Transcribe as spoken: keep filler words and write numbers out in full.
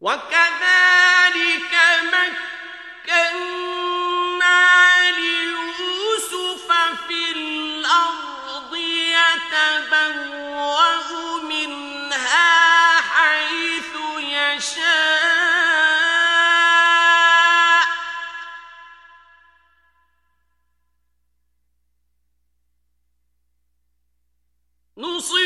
وكذلك مكنا ليوسف في الأرض يتبوأ منها حيث يشاء نصيب